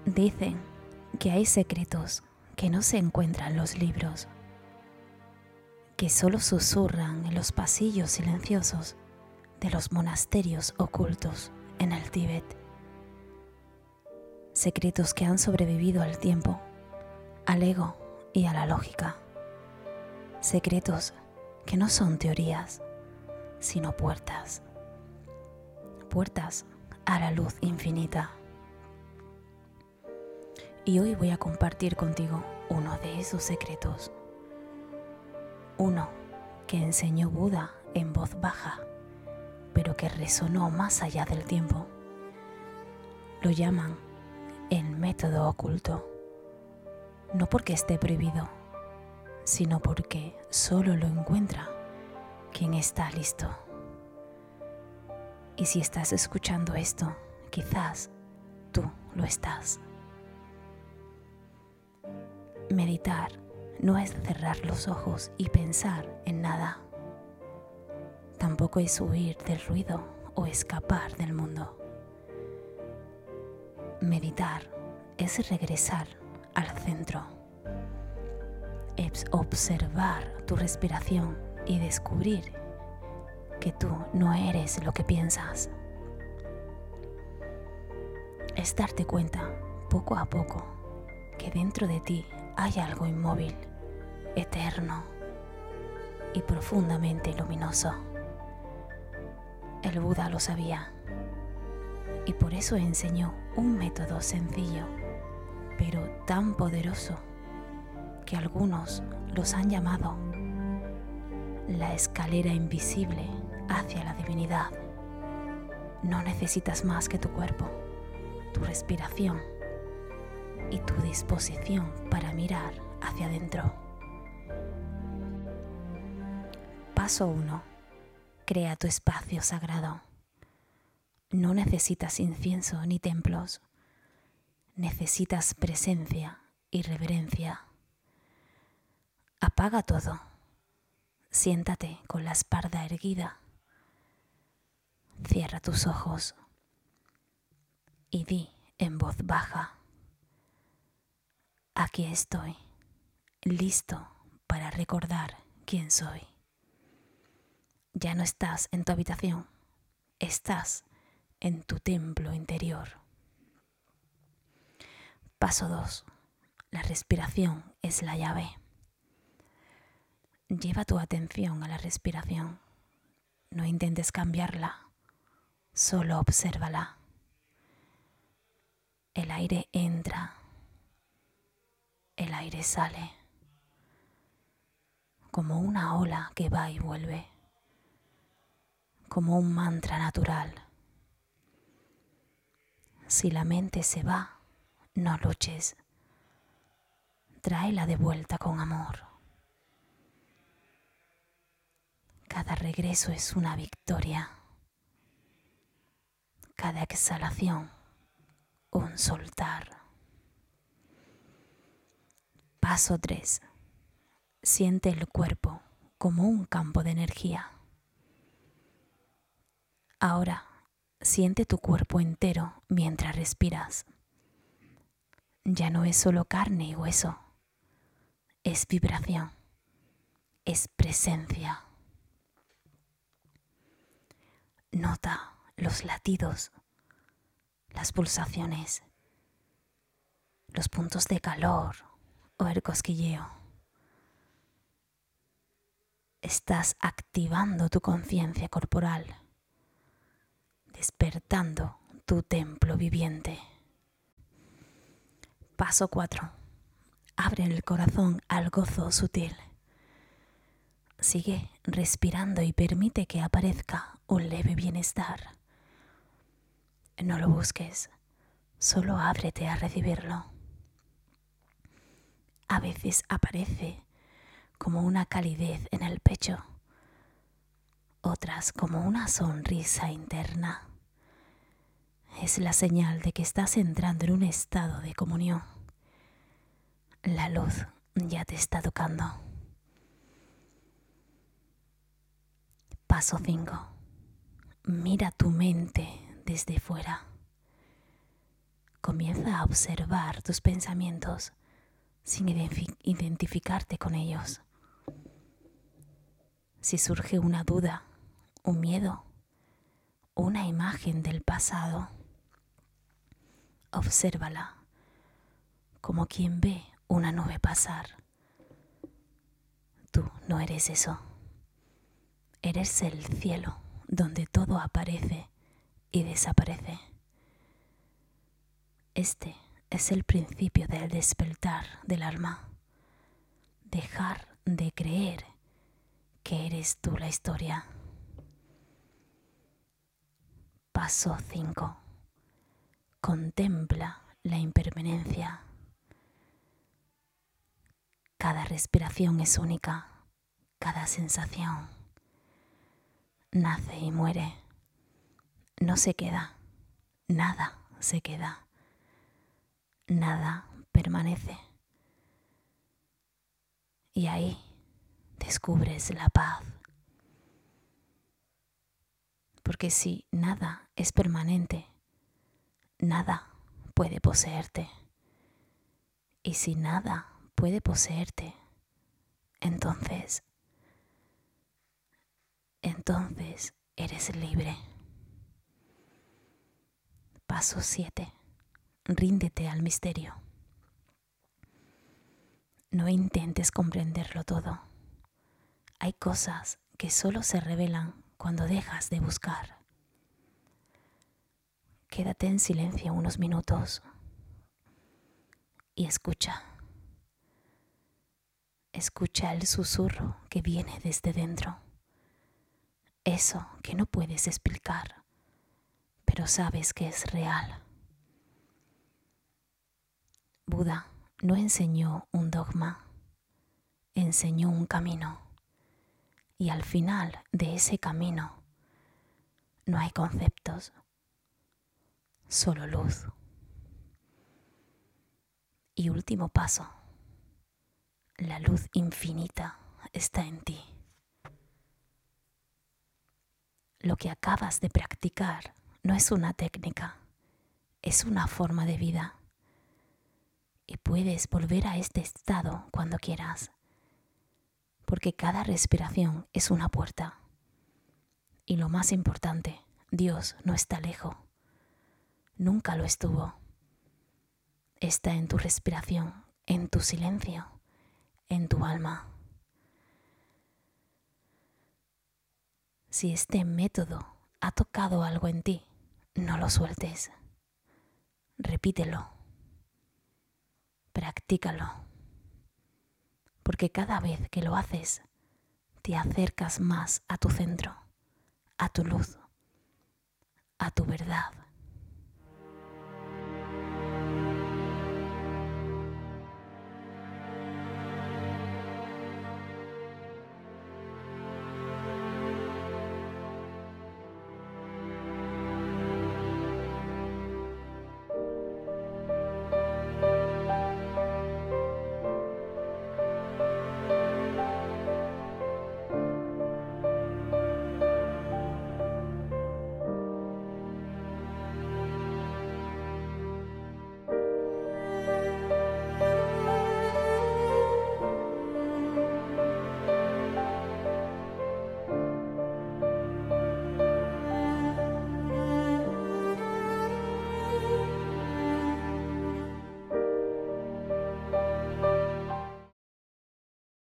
Dicen que hay secretos que no se encuentran en los libros, que solo susurran en los pasillos silenciosos de los monasterios ocultos en el Tíbet. Secretos que han sobrevivido al tiempo, al ego y a la lógica. Secretos que no son teorías, sino puertas. Puertas a la luz infinita. Y hoy voy a compartir contigo uno de esos secretos. Uno que enseñó Buda en voz baja, pero que resonó más allá del tiempo. Lo llaman el método oculto. No porque esté prohibido, sino porque solo lo encuentra quien está listo. Y si estás escuchando esto, quizás tú lo estás. Meditar no es cerrar los ojos y pensar en nada. Tampoco es huir del ruido o escapar del mundo. Meditar es regresar al centro. Es observar tu respiración y descubrir que tú no eres lo que piensas. Es darte cuenta, poco a poco, que dentro de ti hay algo inmóvil, eterno y profundamente luminoso. El Buda lo sabía y por eso enseñó un método sencillo, pero tan poderoso que algunos los han llamado la escalera invisible hacia la divinidad. No necesitas más que tu cuerpo, tu respiración y tu disposición para mirar hacia adentro. Paso 1. Crea tu espacio sagrado. No necesitas incienso ni templos. Necesitas presencia y reverencia. Apaga todo. Siéntate con la espalda erguida. Cierra tus ojos y di en voz baja: aquí estoy, listo para recordar quién soy. Ya no estás en tu habitación, estás en tu templo interior. Paso 2. La respiración es la llave. Lleva tu atención a la respiración. No intentes cambiarla, solo obsérvala. El aire entra, el aire sale, como una ola que va y vuelve, como un mantra natural. Si la mente se va, no luches, tráela de vuelta con amor. Cada regreso es una victoria, cada exhalación un soltar. Paso 3. Siente el cuerpo como un campo de energía. Ahora, siente tu cuerpo entero mientras respiras. Ya no es solo carne y hueso, es vibración, es presencia. Nota los latidos, las pulsaciones, los puntos de calor o el cosquilleo. Estás activando tu conciencia corporal, despertando tu templo viviente. Paso 4. Abre el corazón al gozo sutil. Sigue respirando y permite que aparezca un leve bienestar. No lo busques, solo ábrete a recibirlo. A veces aparece como una calidez en el pecho, otras como una sonrisa interna. Es la señal de que estás entrando en un estado de comunión. La luz ya te está tocando. Paso 5. Mira tu mente desde fuera. Comienza a observar tus pensamientos sin identificarte con ellos. Si surge una duda, un miedo, una imagen del pasado, obsérvala como quien ve una nube pasar. Tú no eres eso. Eres el cielo donde todo aparece y desaparece. Este es el principio del despertar del alma. Dejar de creer que eres tú la historia. Paso 5. Contempla la impermanencia. Cada respiración es única, cada sensación nace y muere. No se queda, nada se queda, nada permanece. Y ahí descubres la paz. Porque si nada es permanente, nada puede poseerte. Y si nada puede poseerte, entonces eres libre. Paso 7. Ríndete al misterio. No intentes comprenderlo todo. Hay cosas que solo se revelan cuando dejas de buscar. Quédate en silencio unos minutos y escucha. Escucha el susurro que viene desde dentro. Eso que no puedes explicar, pero sabes que es real. Buda no enseñó un dogma, enseñó un camino. Y al final de ese camino no hay conceptos, solo luz. Y último paso, la luz infinita está en ti. Lo que acabas de practicar no es una técnica, es una forma de vida. Y puedes volver a este estado cuando quieras, porque cada respiración es una puerta. Y lo más importante, Dios no está lejos, nunca lo estuvo. Está en tu respiración, en tu silencio, en tu alma. Si este método ha tocado algo en ti, no lo sueltes. Repítelo. Practícalo. Porque cada vez que lo haces, te acercas más a tu centro, a tu luz, a tu verdad.